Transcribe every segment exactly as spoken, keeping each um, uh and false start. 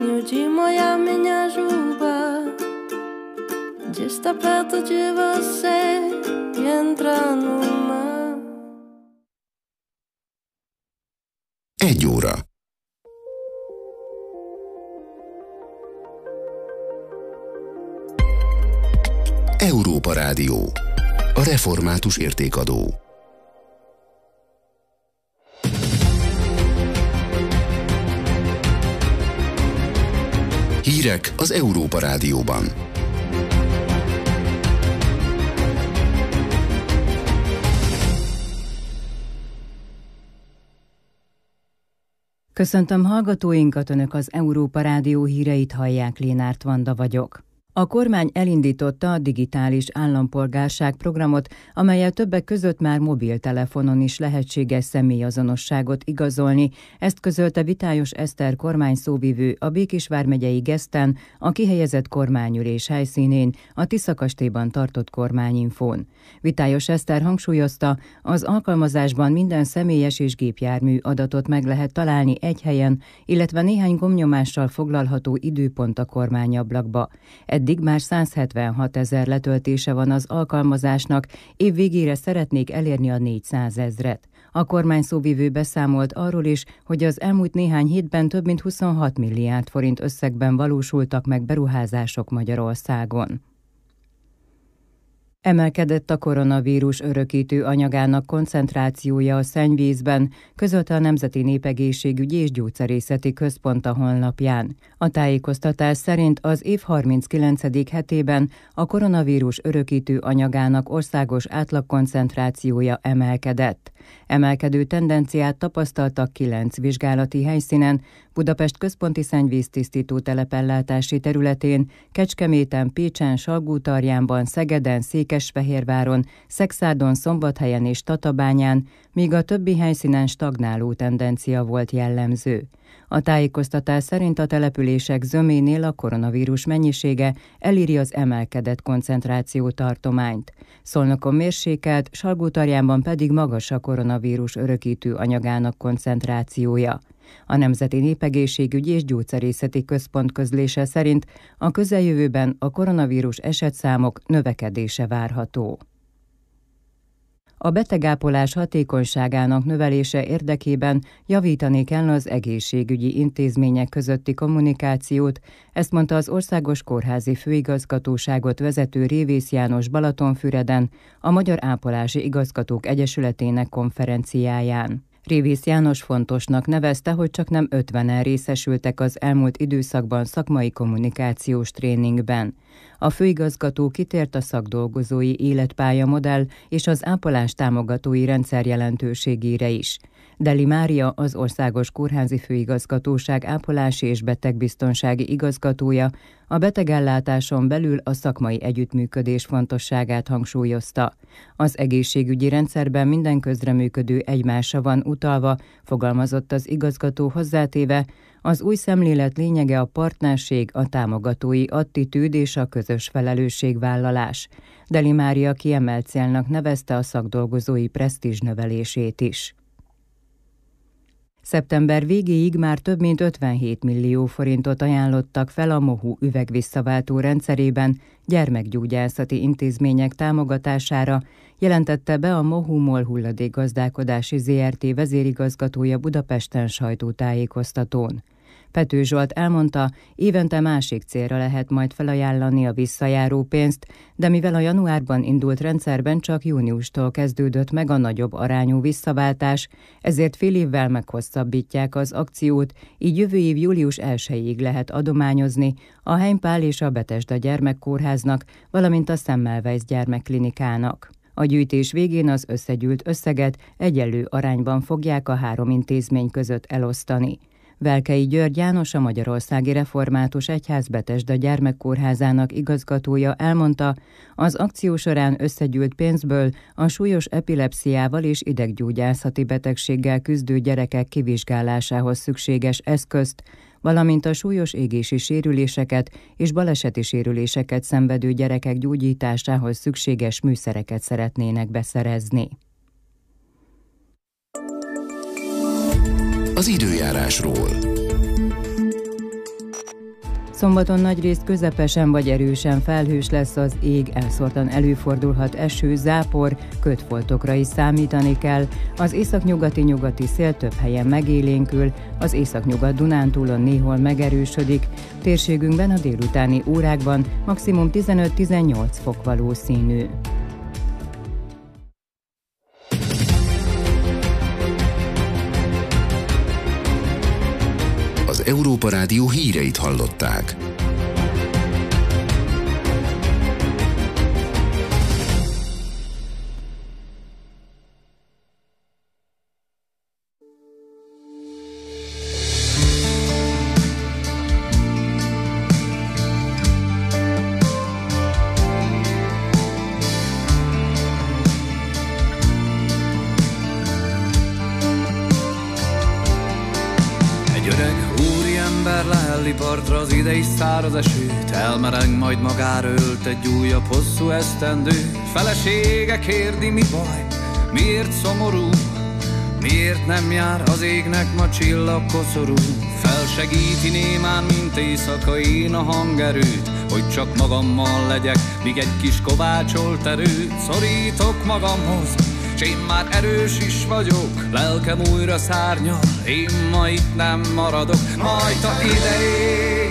Nyugi moja minha juba, de estar perto de você e entrar no mar. Egy óra. Európa Rádió. A református értékadó. Hírek az Európa Rádióban. Köszöntöm hallgatóinkat, Önök az Európa Rádió híreit hallják, Lénárt Vanda vagyok. A kormány elindította a digitális állampolgárság programot, amellyel többek között már mobiltelefonon is lehetséges személyazonosságot igazolni. Ezt közölte Vitályos Eszter kormányszóvivő a Békés vármegyei Geszten, a kihelyezett kormányülés helyszínén, a Tiszakastélyban tartott kormányinfón. Vitályos Eszter hangsúlyozta, az alkalmazásban minden személyes és gépjármű adatot meg lehet találni egy helyen, illetve néhány gombnyomással foglalható időpont a kormányablakba. Eddig már százhetvenhat ezer letöltése van az alkalmazásnak, év végére szeretnék elérni a négyszázezret. A kormányszóvivő beszámolt arról is, hogy az elmúlt néhány hétben több mint huszonhat milliárd forint összegben valósultak meg beruházások Magyarországon. Emelkedett a koronavírus örökítő anyagának koncentrációja a szennyvízben, közölte a Nemzeti Népegészségügyi és Gyógyszerészeti Központ a honlapján. A tájékoztatás szerint az év harminckilencedik hetében a koronavírus örökítő anyagának országos átlagkoncentrációja emelkedett. Emelkedő tendenciát tapasztaltak kilenc vizsgálati helyszínen, Budapest központi szennyvíztisztító telepellátási területén, Kecskeméten, Pécsen, Salgótarjánban, Szegeden, Székesfehérváron, Szexárdon, Szombathelyen és Tatabányán, míg a többi helyszínen stagnáló tendencia volt jellemző. A tájékoztatás szerint a települések zöménél a koronavírus mennyisége eléri az emelkedett koncentráció tartományt. Szolnokon mérsékelt, Salgótarjánban pedig magas a koronavírus örökítő anyagának koncentrációja. A Nemzeti Népegészségügyi és Gyógyszerészeti Központ közlése szerint a közeljövőben a koronavírus esetszámok növekedése várható. A betegápolás hatékonyságának növelése érdekében javítani kell az egészségügyi intézmények közötti kommunikációt, ezt mondta az Országos Kórházi Főigazgatóságot vezető Révész János Balatonfüreden a Magyar Ápolási Igazgatók Egyesületének konferenciáján. Révész János fontosnak nevezte, hogy csak nem ötvenen részesültek az elmúlt időszakban szakmai kommunikációs tréningben. A főigazgató kitért a szakdolgozói életpálya modell és az ápolás támogatói rendszer jelentőségére is. Deli Mária, az Országos Kórházi Főigazgatóság ápolási és betegbiztonsági igazgatója a betegellátáson belül a szakmai együttműködés fontosságát hangsúlyozta. Az egészségügyi rendszerben minden közreműködő egymásra van utalva, fogalmazott az igazgató hozzátéve, az új szemlélet lényege a partnerség, a támogatói attitűd és a közös felelősségvállalás. Deli Mária kiemelt célnak nevezte a szakdolgozói presztízs növelését is. Szeptember végéig már több mint ötvenhét millió forintot ajánlottak fel a MOHU üvegvisszaváltó rendszerében gyermekgyógyászati intézmények támogatására, jelentette be a MOHU MOL hulladékgazdálkodási zé er té vezérigazgatója Budapesten sajtótájékoztatón. Pető Zsolt elmondta, évente másik célra lehet majd felajánlani a visszajáró pénzt, de mivel a januárban indult rendszerben csak júniustól kezdődött meg a nagyobb arányú visszaváltás, ezért fél évvel meghosszabbítják az akciót, így jövő év július elsejéig lehet adományozni a Heimpál és a Bethesda gyermekkórháznak, valamint a Semmelweis gyermekklinikának. A gyűjtés végén az összegyűlt összeget egyenlő arányban fogják a három intézmény között elosztani. Velkei György János, a Magyarországi Református Egyház Bethesda gyermekkórházának igazgatója elmondta, az akció során összegyűlt pénzből a súlyos epilepsziával és ideggyógyászati betegséggel küzdő gyerekek kivizsgálásához szükséges eszközt, valamint a súlyos égési sérüléseket és baleseti sérüléseket szenvedő gyerekek gyógyításához szükséges műszereket szeretnének beszerezni. Az időjárásról. Szombaton nagyrészt közepesen vagy erősen felhős lesz az ég, elszórtan előfordulhat eső, zápor, kötfoltokra is számítani kell. Az északnyugati-nyugati szél több helyen megélénkül, az északnyugat-Dunántúlon néhol megerősödik. Térségünkben a délutáni órákban maximum tizenöt-tizennyolc fok valószínű. Az Európa Rádió híreit hallották. Partra az idei száraz esőt, elmereng, majd magára ölt egy újabb hosszú esztendő. Felesége kérdi, mi baj, miért szomorú, miért nem jár az égnek ma csillagkoszorú. Felsegíti némán, mint éjszaka én a hangerőt, hogy csak magammal legyek, míg egy kis kovácsolt erőt szorítok magamhoz. S én már erős is vagyok, lelkem újra szárnyal, én ma itt nem maradok, majd a idejér.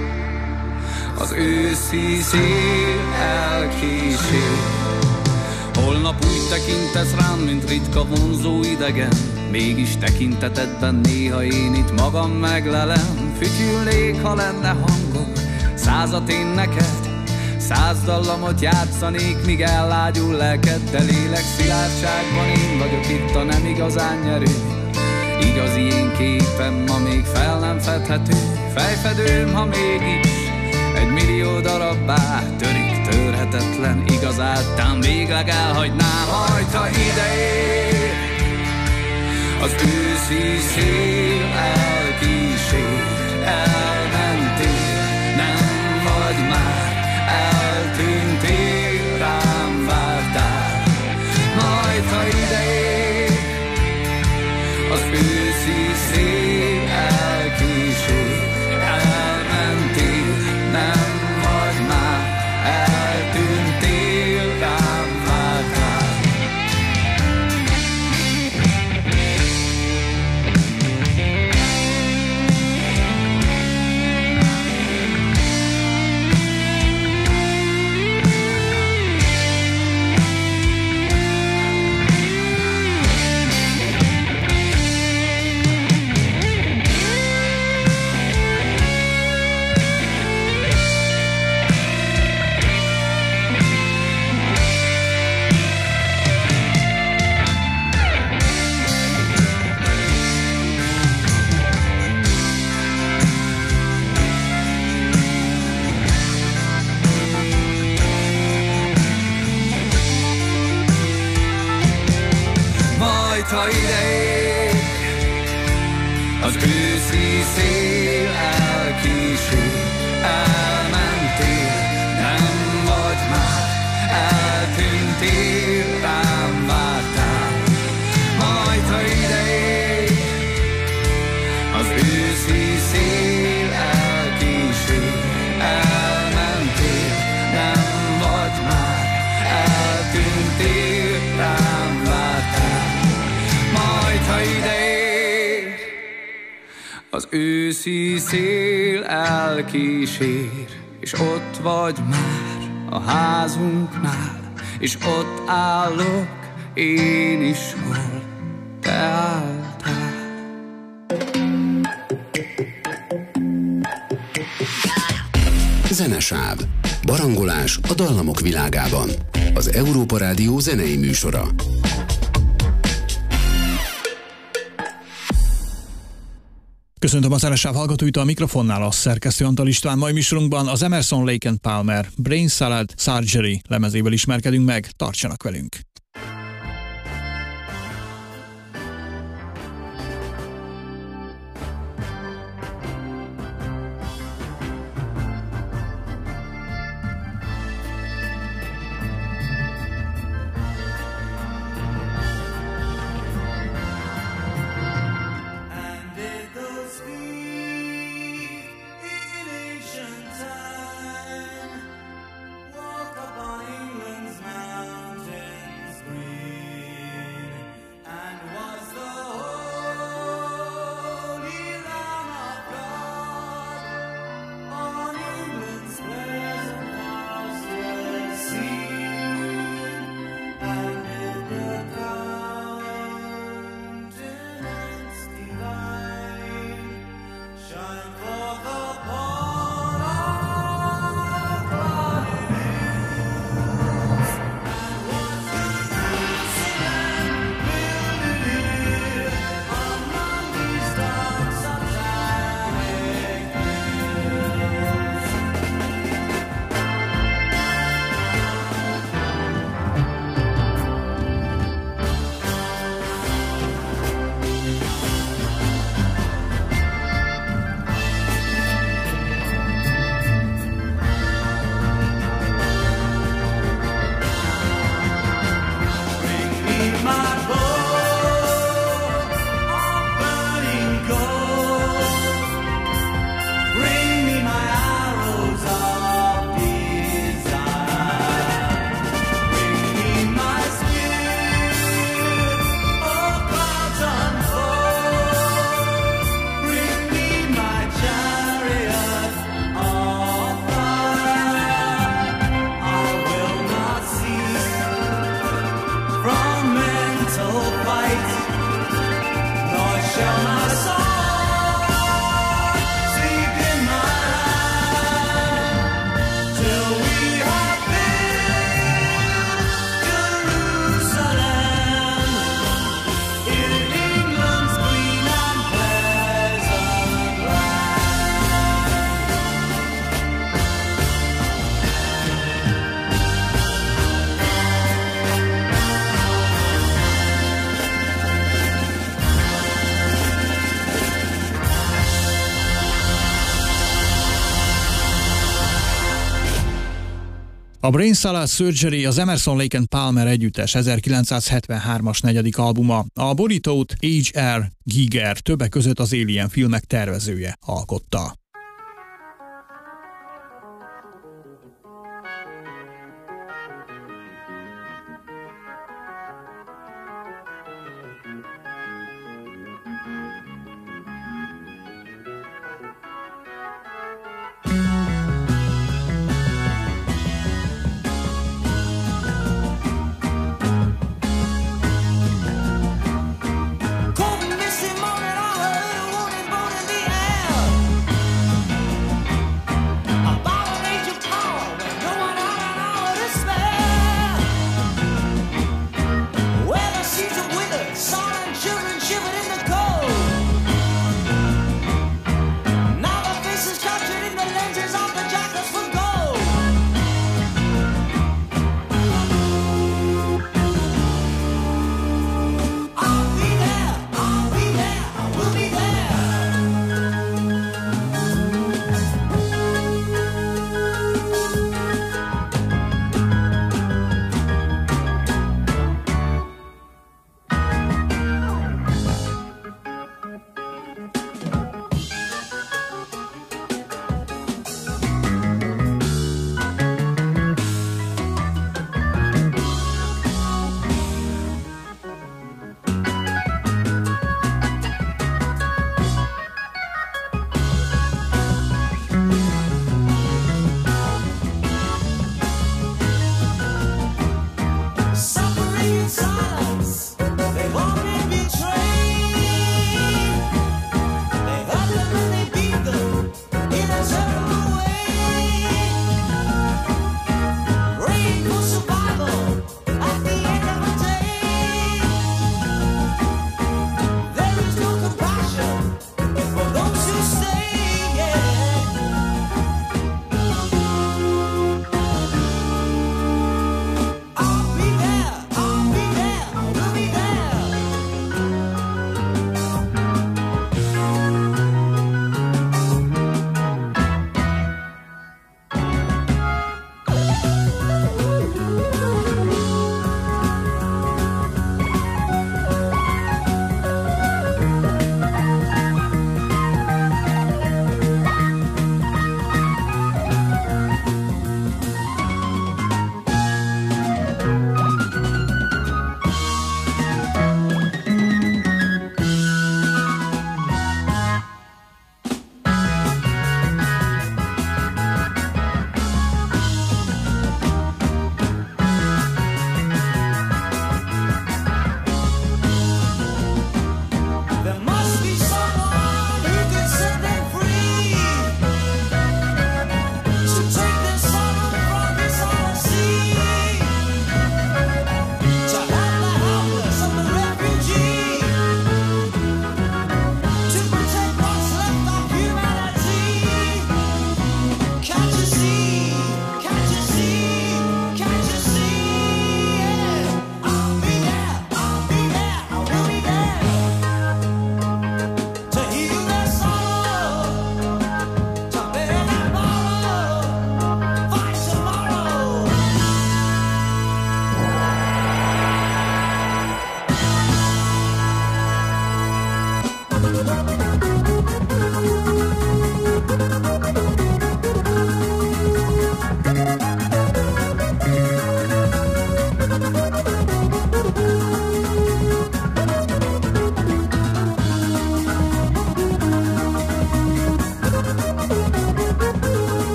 Az őszi szél elkísér. Holnap úgy tekintesz rám, mint ritka vonzó idegen, mégis tekintetedben néha én itt magam meglelem. Fütyülnék, ha lenne hangom, százat én neked, száz dallamot játszanék, míg ellágyul lelked, de lélek szilárdságban én vagyok itt a nem igazán nyerő. Igazi én képem ma még fel nem fedhető, fejfedőm, ha mégis egy millió darabbá törik, törhetetlen igazáltán végleg elhagynám, majd ha ideér. Az őszi szél elkísér, elmentél, nem vagy már, eltűntél, rám vártál, majd ha ideér. Az őszi szél elkísér, elmentél, nem vagy már, eltűntél, rám vártál. Ha ideér, az őszi szél elkísér, elmentél, nem vagy már, eltűntél, rám vártál, majd ha ideér. Az őszi szél elkísér, elmentél, nem vagy már, eltűntél, rám vártál, majd ha ideér. Az őszi szél elkísér, és ott vagy már a házunknál, és ott állok én is, hol te álltál. Zenesáv. Barangolás a dallamok világában. Az Európa Rádió zenei műsora. Köszöntöm a Zenesáv hallgatóit, a mikrofonnál a szerkesztő Antal István. Mai műsorunkban az Emerson, Lake and Palmer Brain Salad Surgery lemezével ismerkedünk meg, tartsanak velünk! And it goes sweet elation. A Brain Salad Surgery az Emerson, Lake and Palmer együttes ezerkilencszázhetvenhármas negyedik albuma. A borítót H R Giger, többek között az Alien filmek tervezője alkotta.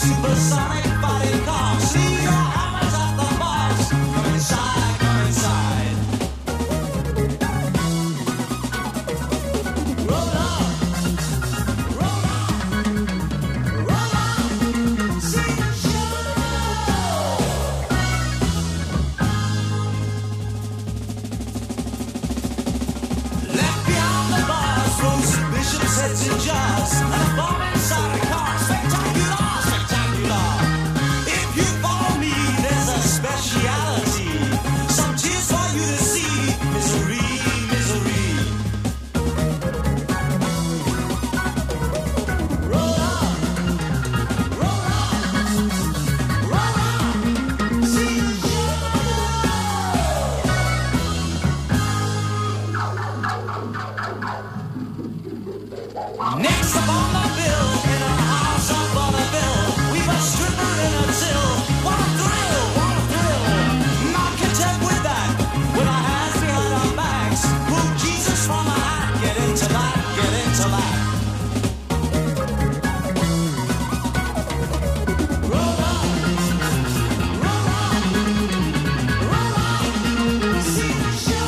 supersonic fighting cars. See your hammers at the bars. Come inside, come inside. Roll on, roll on, roll on. See the show. Left beyond the bars, rose bishops' heads in jars. And a bomb inside a car. Spectacular, spectacular. If you follow me, there's a speciality. Some tears for you to see. Misery, misery. Roll on, roll on, roll on. See the show. Next up on the bill, in a house of vaudeville, we've a stripper in a till. What a thrill, what a thrill. Not content with that, with our hands behind our backs, pull Jesus from a hat, get into that, get into that. Roll on, roll on, roll on, see the show.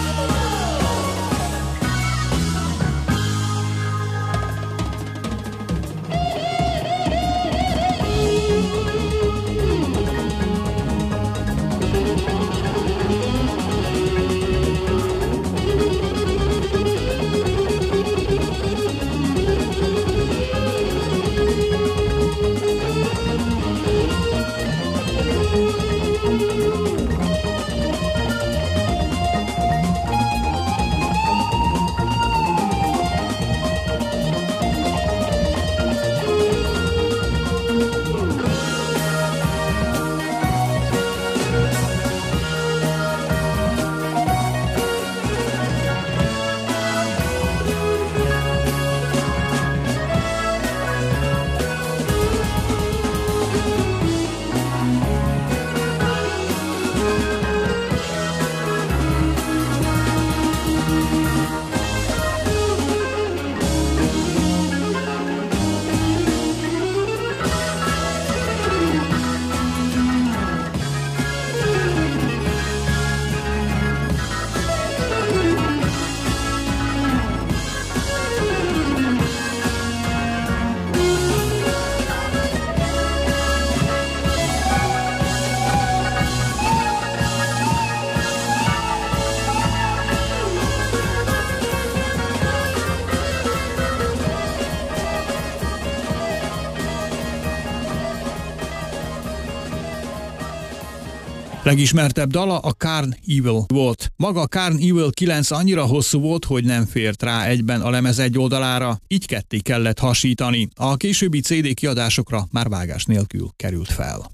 Legismertebb dala a Carn Evil volt. Maga a Carn Evil kilenc annyira hosszú volt, hogy nem fért rá egyben a lemez egy oldalára, így ketté kellett hasítani. A későbbi cé dé kiadásokra már vágás nélkül került fel.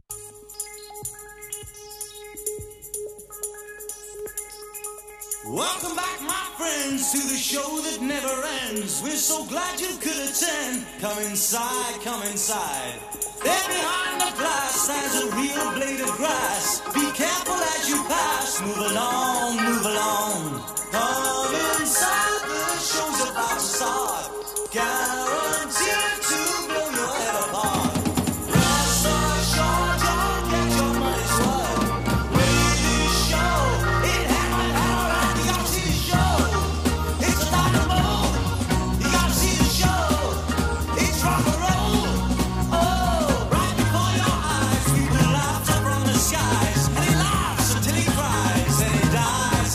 Welcome back, my friends, to the show that never ends. We're so glad you could attend. Come inside, come inside. There behind the glass stands a real blade of grass. Be careful as you pass. Move along, move along. Come inside, the show's about to start. Guaranteed to blow your head apart. Rest assured, you'll get your money's worth. Ladies show, it happened all right. You gotta see the show. It's a dynamo. You gotta see the show. It's rock and roll. Oh, right before your eyes, we will laughter from the skies. And he laughs until he cries, and he dies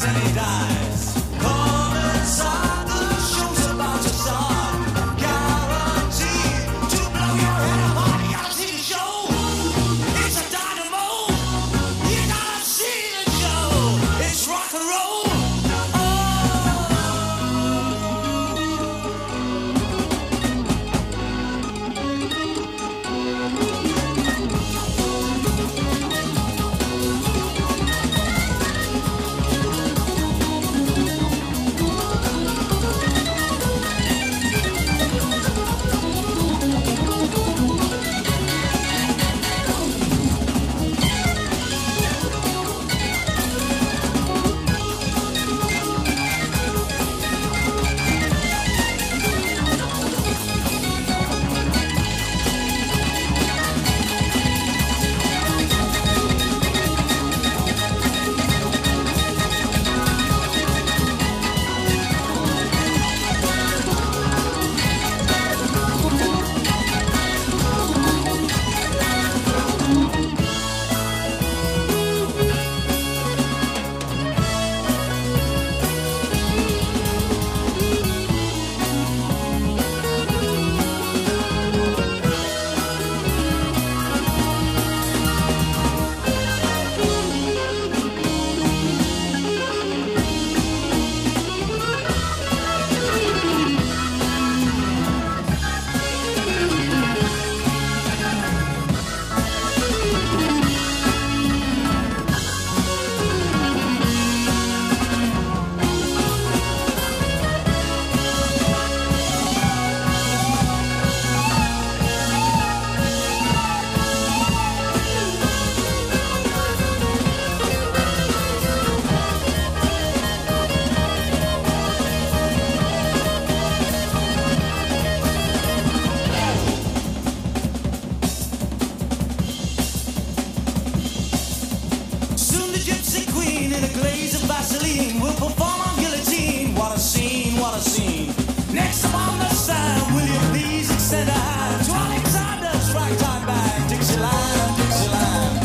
gasoline. We'll perform on guillotine. What a scene, what a scene. Next up on the stand, will you please extend a hand to Alexander's ragtime band, Dixieland, Dixieland.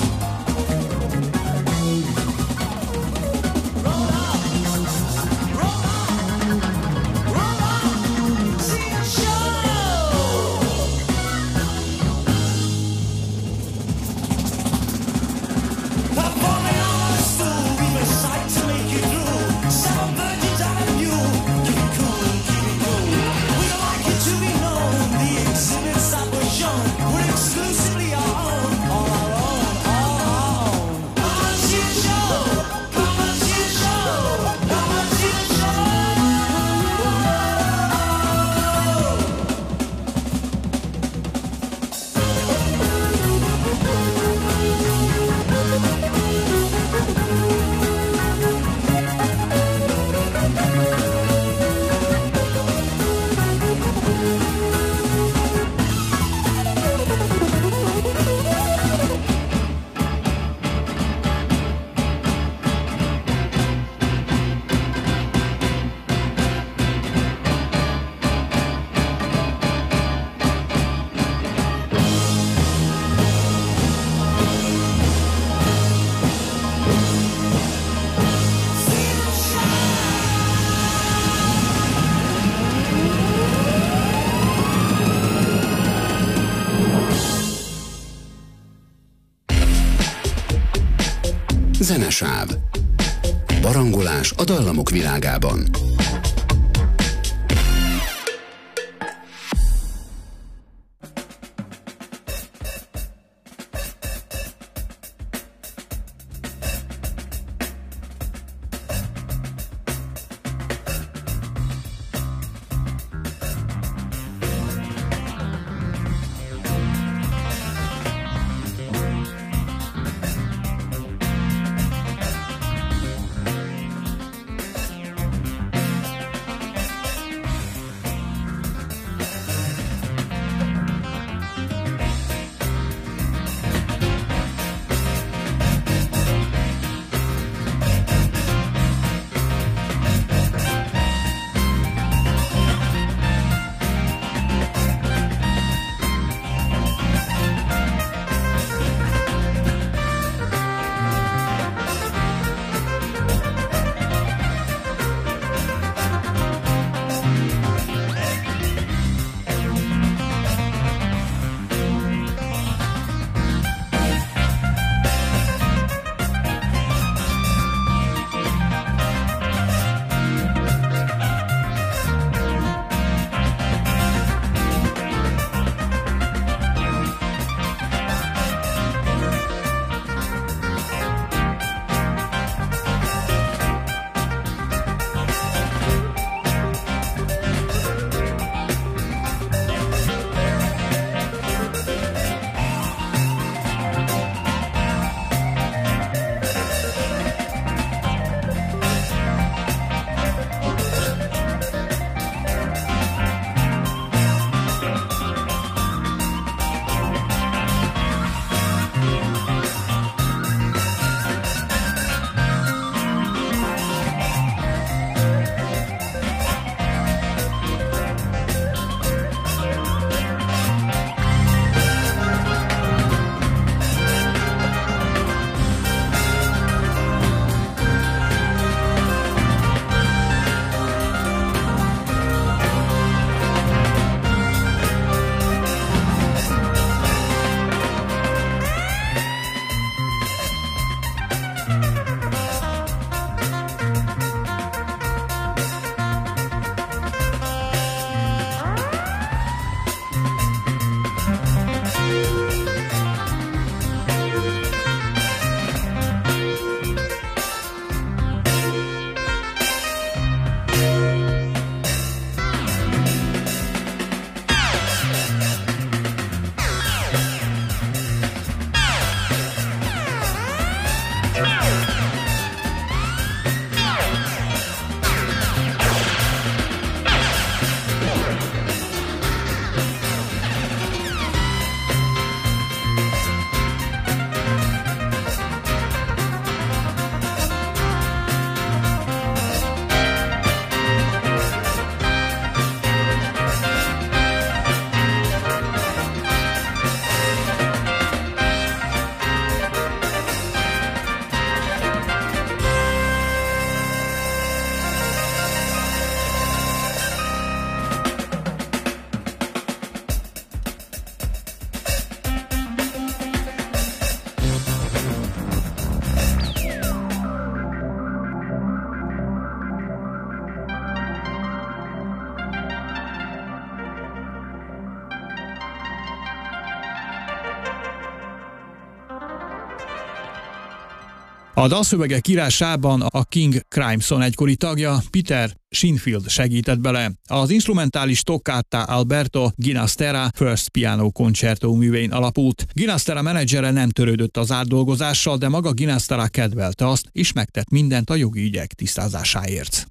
Roll on, roll on, roll on, sing a show. Performing on a stool, we've a sight to make you through. Seven virgins and a mule. Keep it cool, keep it cool. We don't like it to be known. The exhibits that were shown were exclusively our own. All our own, all our own. Come and see the show. Come and see the show. Come and see the show. Zenesáv. Barangolás a dallamok világában. A dalszövegek írásában a King Crimson egykori tagja Peter Shinfield segített bele. Az instrumentális Toccata Alberto Ginastera First Piano Concerto művén alapult. Ginastera menedzsere nem törődött az átdolgozással, de maga Ginastera kedvelte azt, és megtett mindent a jogi ügyek tisztázásáért.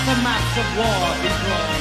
the maps of war be drawn.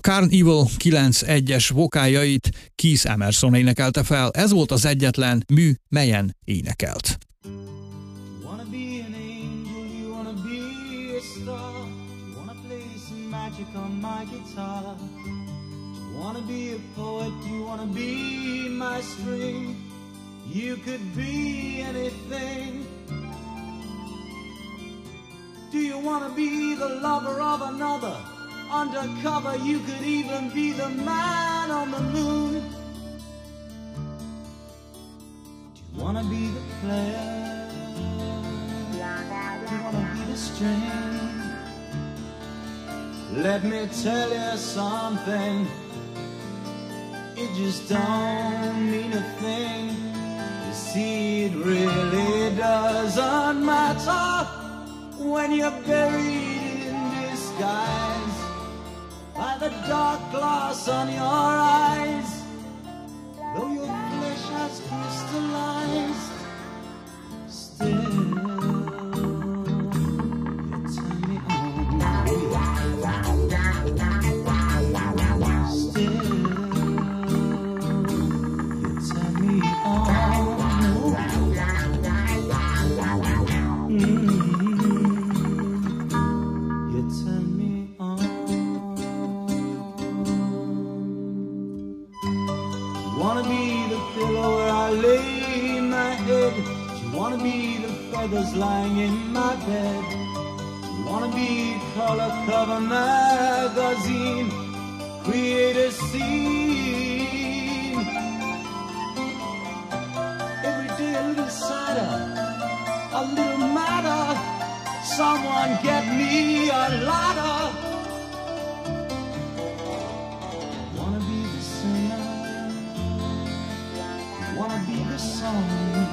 Carnival kilenc egyes vokáljait Keith Emerson énekelte fel, ez volt az egyetlen mű, melyen énekelt. Wanna be a poet, you wanna be my string. You could be anything. Do you wanna be the lover of another? Undercover, you could even be the man on the moon. Do you wanna be the player? Do you wanna be the string? Let me tell you something. It just don't mean a thing. You see, it really doesn't matter when you're buried in disguise by the dark glass on your eyes. Though your flesh has crystallized, still you turn me on. Still feathers lying in my bed. You wanna be color cover magazine, create a scene. Every day a little sadder, a little madder. Someone get me a ladder. Wanna be the singer, wanna be the song.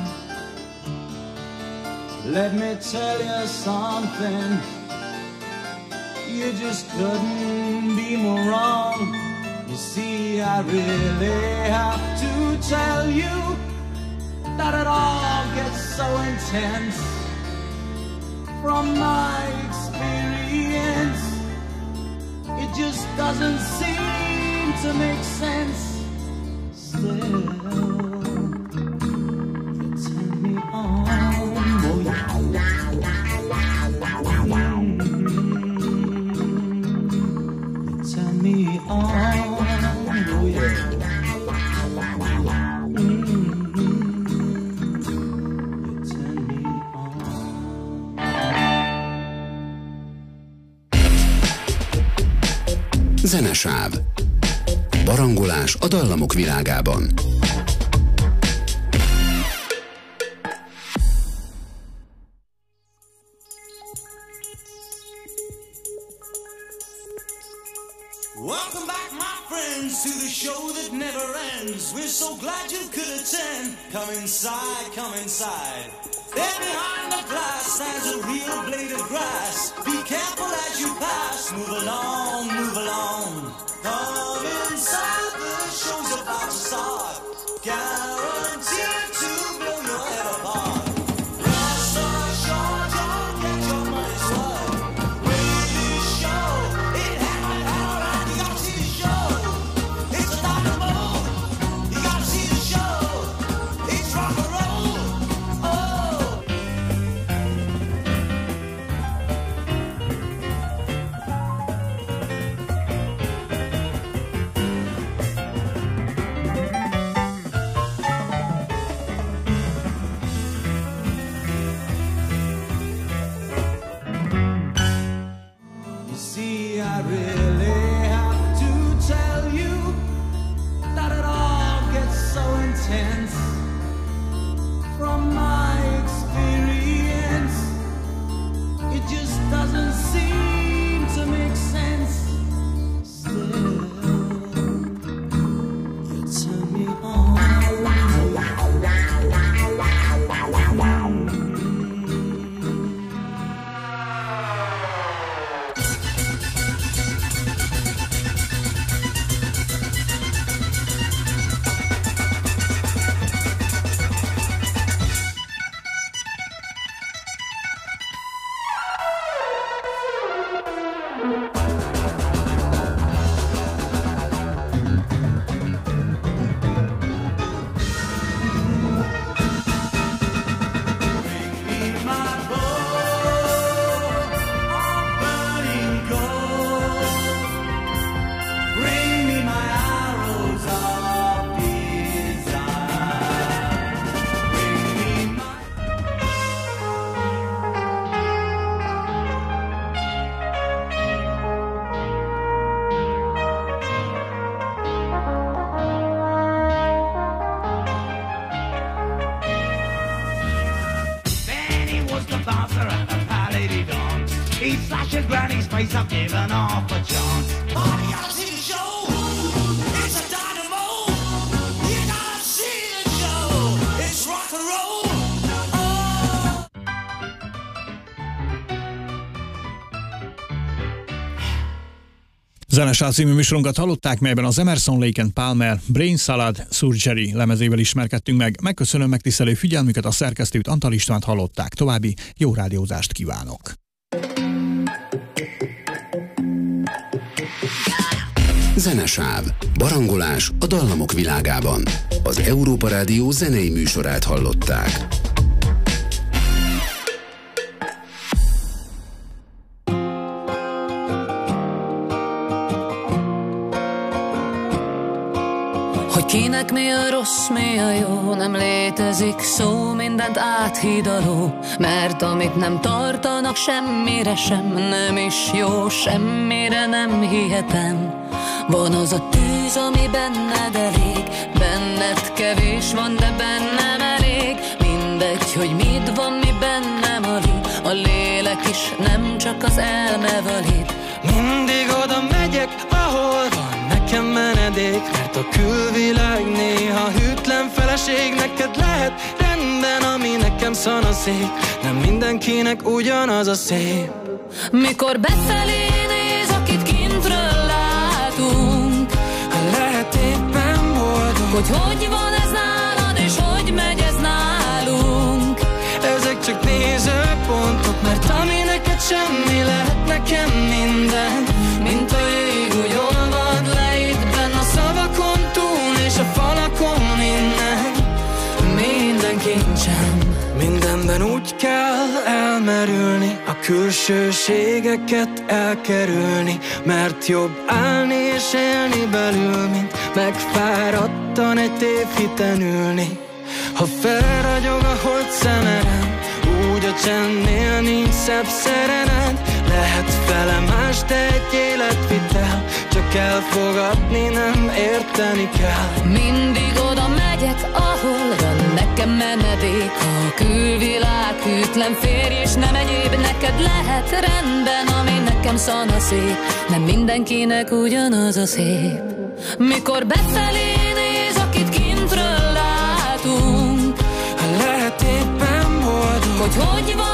Let me tell you something, you just couldn't be more wrong. You see, I really have to tell you that it all gets so intense. From my experience, it just doesn't seem to make sense. Still, you turn me on. Zenesáv. Barangolás a dallamok világában. Welcome back, my friends, to the show that never ends. We're so glad you could attend. Come inside, come inside. There behind the glass stands a real blade of grass. Be careful as you pass. Move along, move along. Come inside, the show's about to start. Guaranteed to blow your head apart. Rest assured, you'll get your money's worth. Really show, it happened alright. You gotta see the show. It's a dynamo. You gotta see the show. It's rock and roll. Oh. He flashes granny's face, I've given half a chance. Oh, you gotta see the show. It's a dynamo. You gotta see the show. It's rock and roll. Oh. Zenesál című műsorunkat hallották, melyben az Emerson, Lake and Palmer Brain Salad Surgery lemezével ismerkedtünk meg. Megköszönöm megtisztelő figyelmüket, a szerkesztőt, Antal Istvánt hallották. További jó rádiózást kívánok! Zenesáv. Barangolás a dallamok világában. Az Európa Rádió zenei műsorát hallották. Hogy kinek mi a rossz, mi a jó, nem létezik szó, mindent áthidaló. Mert amit nem tartanak semmire sem, nem is jó, semmire nem hihetem. Van az a tűz, ami benned elég, benned kevés van, de bennem elég. Mindegy, hogy mit van, mi bennem alig, a lélek is nem csak az elme valid. Mindig oda megyek, ahol van nekem menedék, mert a külvilág néha hűtlen feleség. Neked lehet rendben, ami nekem szanaszék, nem mindenkinek ugyanaz a szép. Mikor befelé néz, akit kintről látunk, lehet éppen boldog, hogy hogy van ez nálad, és hogy megy ez nálunk. Ezek csak nézőpontok, mert ami neked semmi, lehet nekem minden. Mint a jég, úgy olvad le itt benn a szavakon túl, és a falakon innen. Minden kincsem, mindenben úgy kell elmerülni, a külsőségeket elkerülni, mert jobb állni és élni belül, mint megfáradtan egy tévhiten ülni. Ha felragyog a hold szemerem, úgy a csendnél nincs szebb szerened. Lehet felemás, de egy életvitel, csak elfogadni nem érteni kell. Mindig oda megyek, ahol van nekem menedék, ha a külvilág hűtlen férj, és nem egyéb neked lehet rendben, ami nekem szanaszék, nem mindenkinek ugyanaz a szép. Mikor befelé néz, akit kintről látunk, lehet éppen boldog, hogy hogy van